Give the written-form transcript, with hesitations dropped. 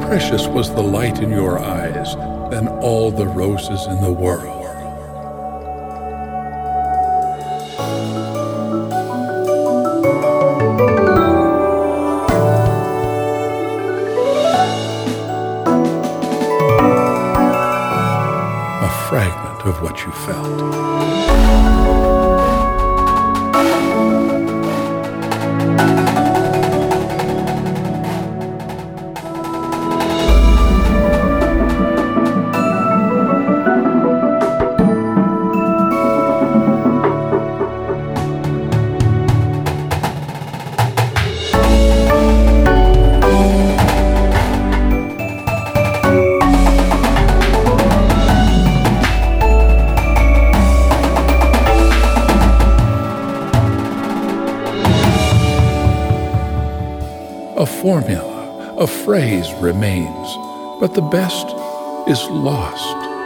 precious was the light in your eyes than all the roses in the world. A fragment of what you felt. A formula, a phrase remains, but the best is lost.